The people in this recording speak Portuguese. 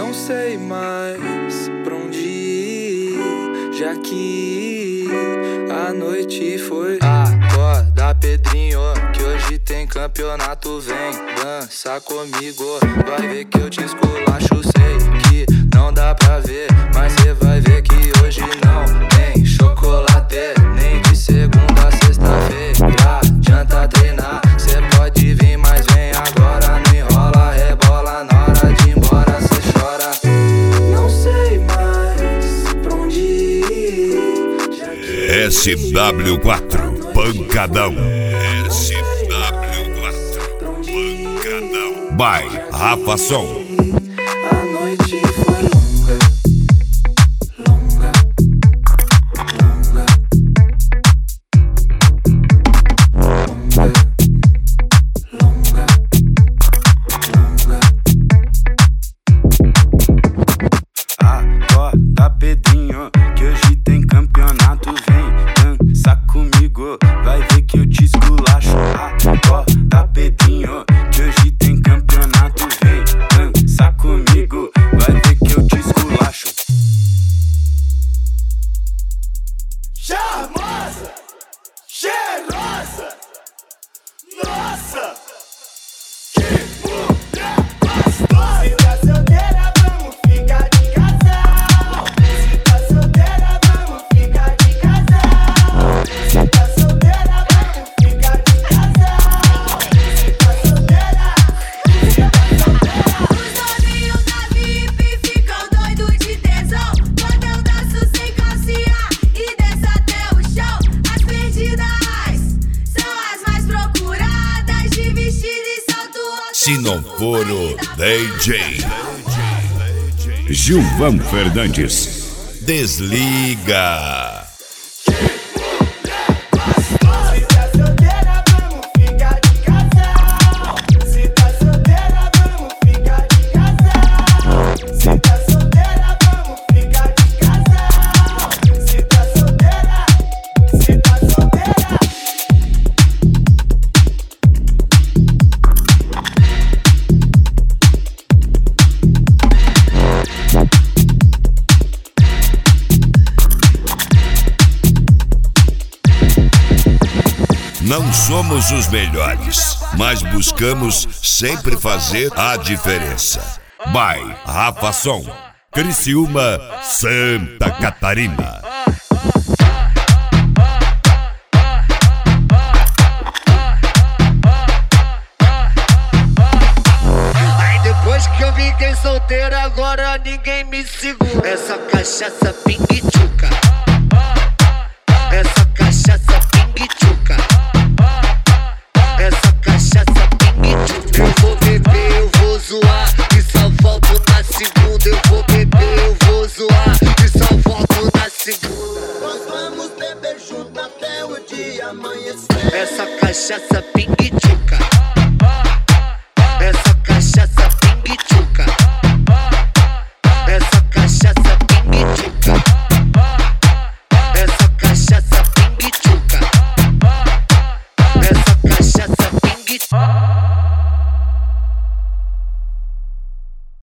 Não sei mais pra onde ir, já que a noite foi. Acorda, Pedrinho, que hoje tem campeonato. Vem dançar comigo, vai ver que eu te esculacho. Sei que não dá pra ver, mas cê vai ver que hoje não tem chocolate, nem de segunda a sexta-feira. Adianta treinar, cê pode vir, mas vem agora. Não enrola, rebola, na hora de ir embora cê chora. Não sei mais pra onde ir, já que SW4 Pancadão. SW4 Pancadão. By Rafa Som. a noite foi longa, longa, longa, longa, longa, longa. Acorda, Pedrinho, que hoje tem campeonato. Vem dançar comigo, vai ver que eu te esculacho. Acorda, Pedrinho, que hoje tem campeonato. Vem dançar comigo, vai ver que eu te esculacho. Charmosa, cheirosa, nossa, que mulher gostosa. Se tá solteira, vamos ficar de casal. Se tá solteira, vamos ficar de casal. Se tá solteira, vamos ficar de casal. Se tá solteira, Os novinhos da VIP ficam doidos de tesão quando eu danço sem calcinha e desço até o chão. As perdidas são as mais procuradas, de vestido e salto alto. Se não for o DJ, Gilvan Fernandes. desliga. se tá solteira, vamos ficar de casal. Se tá solteira, vamos ficar de casal. Se tá solteira, vamos ficar de casal. Se tá solteira, se tá solteira. Não somos os melhores, mas buscamos sempre fazer a diferença. By Rafa Som, Criciúma, Santa Catarina. Aí depois que eu fiquei solteiro, agora ninguém me segura. Essa cachaça pingue-tchuca. Essa cachaça pingue-tchuca. Essa cachaça pingue-tchuca. Eu vou beber, eu vou zoar, e só volto na segunda. Eu vou beber, eu vou zoar, e só volto na segunda. Nós vamos beber junto até o dia amanhecer. Essa cachaça pingue-tchuca.